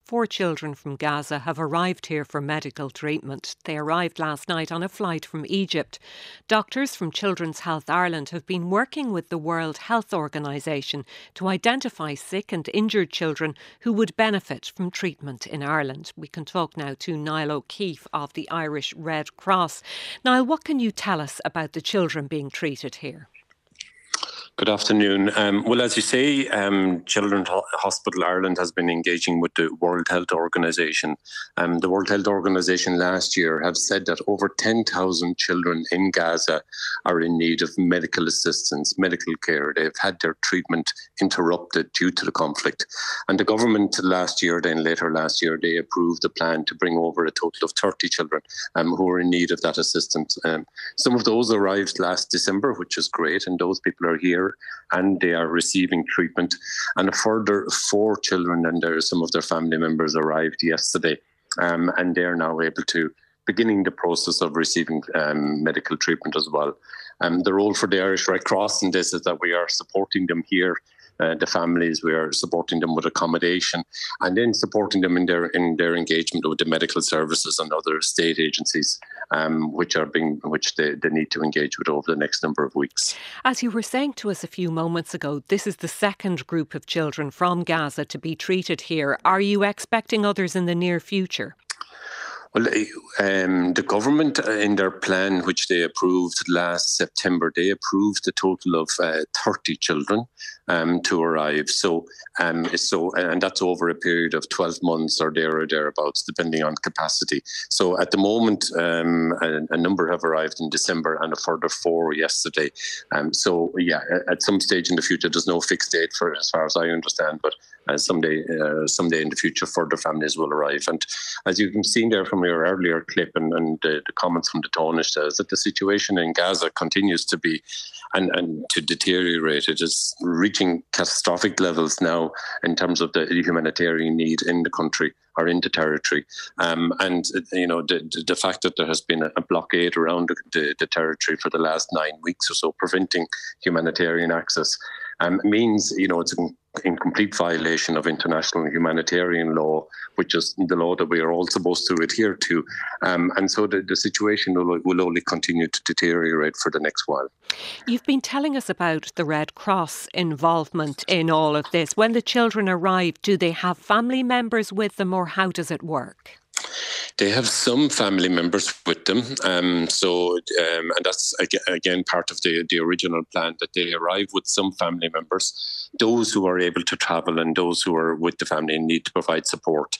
4 children from Gaza have arrived here for medical treatment. They arrived last night on a flight from Egypt. Doctors from Children's Health Ireland have been working with the World Health Organisation to identify sick and injured children who would benefit from treatment in Ireland. We can talk now to Niall O'Keefe of the Irish Red Cross. Niall, what can you tell us about the children being treated here? Good afternoon. Well, as you say, Children's Hospital Ireland has been engaging with the World Health Organisation. The World Health Organisation last year have said that over 10,000 children in Gaza are in need of medical assistance, medical care. They've had their treatment interrupted due to the conflict. And the government later last year, they approved a plan to bring over a total of 30 children who are in need of that assistance. Some of those arrived last December, which is great, and those people are here and they are receiving treatment. And a further 4 children and some of their family members arrived yesterday, and they are now able to beginning the process of receiving medical treatment as well. The role for the Irish Red Cross in this is that we are supporting them here. The families, we are supporting them with accommodation and then supporting them in their engagement with the medical services and other state agencies, which they need to engage with over the next number of weeks. As you were saying to us a few moments ago, this is the second group of children from Gaza to be treated here. Are you expecting others in the near future? Well, the government in their plan, which they approved last September, they approved a total of 30 children to arrive. So and that's over a period of 12 months or thereabouts, depending on capacity. So at the moment, a number have arrived in December and a further 4 yesterday. At some stage in the future, there's no fixed date for, as far as I understand, but someday in the future, further families will arrive. And as you've seen there from your earlier clip and the comments from the Taoiseach, is that the situation in Gaza continues to be and to deteriorate. It is reaching catastrophic levels now in terms of the humanitarian need in the country or in the territory. The fact that there has been a blockade around the territory for the last 9 weeks or so, preventing humanitarian access, means, it's in complete violation of international humanitarian law, which is the law that we are all supposed to adhere to. And so the situation will only continue to deteriorate for the next while. You've been telling us about the Red Cross involvement in all of this. When the children arrive, do they have family members with them, or how does it work? They have some family members with them. And that's, again, part of the original plan, that they arrive with some family members, those who are able to travel and those who are with the family and need to provide support.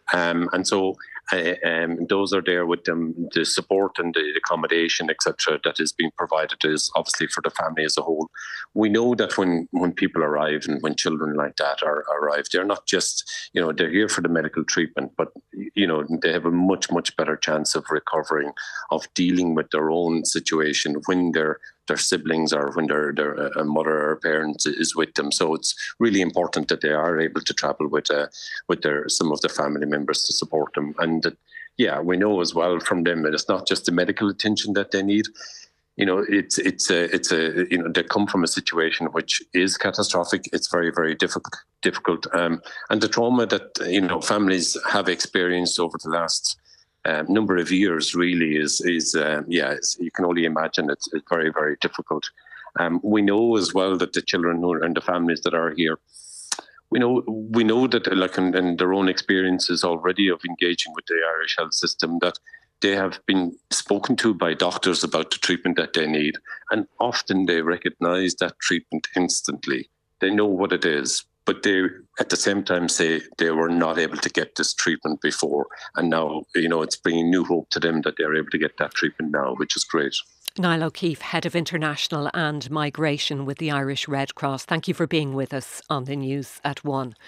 Those are there with them. The support and the accommodation, etc., that is being provided is obviously for the family as a whole. We know that when people arrive and when children like that arrive, they're not just, they're here for the medical treatment, but, they have a much, much better chance of recovering, of dealing with their own situation when their siblings or when their mother or parent is with them. So it's really important that they are able to travel with some of their family members to support them. And we know as well from them that it's not just the medical attention that they need. They come from a situation which is catastrophic. It's very, very difficult. And the trauma that, families have experienced over the last number of years really is you can only imagine it's very, very difficult. We know as well that the children and the families that are here, we know that, in their own experiences already of engaging with the Irish health system, that they have been spoken to by doctors about the treatment that they need, and often they recognise that treatment instantly. They know what it is, but they at the same time say they were not able to get this treatment before, and now it's bringing new hope to them that they're able to get that treatment now, which is great. Niall O'Keefe, Head of International and Migration with the Irish Red Cross. Thank you for being with us on the News at 1.